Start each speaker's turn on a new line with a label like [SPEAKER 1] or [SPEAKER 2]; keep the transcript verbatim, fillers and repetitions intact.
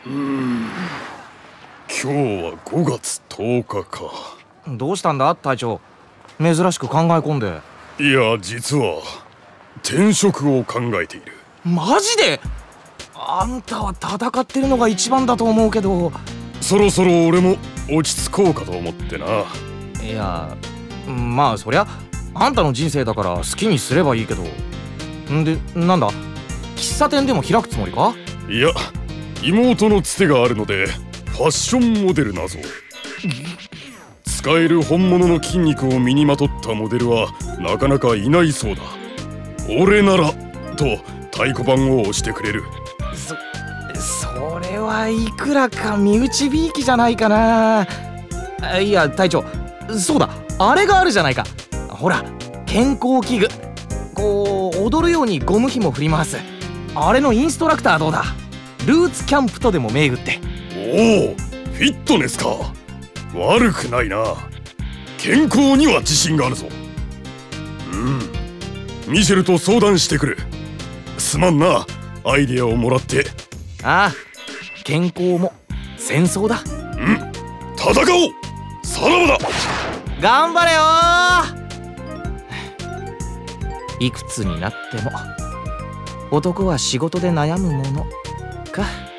[SPEAKER 1] うーん、今日はごがつとおかか。
[SPEAKER 2] どうしたんだ隊長、珍しく考え込んで。
[SPEAKER 1] いや、実は転職を考えている。
[SPEAKER 2] マジで？あんたは戦ってるのが一番だと思うけど。
[SPEAKER 1] そろそろ俺も落ち着こうかと思ってな。
[SPEAKER 2] いや、まあそりゃあんたの人生だから好きにすればいいけど。んで、なんだ、喫茶店でも開くつもりか？
[SPEAKER 1] いや、妹のつてがあるのでファッションモデルなぞ。使える本物の筋肉を身にまとったモデルはなかなかいないそうだ。俺ならと太鼓判を押してくれる。
[SPEAKER 2] そそれはいくらか身内びいきじゃないかな。いや隊長、そうだ、あれがあるじゃないか。ほら、健康器具、こう踊るようにゴム紐振り回すあれのインストラクターどうだ？ルーツキャンプとでも銘打って。
[SPEAKER 1] おお、フィットネスか。悪くないな。健康には自信があるぞ。うん、ミシェルと相談してくる。すまんな、アイデアをもらって。
[SPEAKER 2] ああ、健康も戦争だ。
[SPEAKER 1] うん、戦おう。さらばだ。
[SPEAKER 2] 頑張れよ。いくつになっても男は仕事で悩むものか。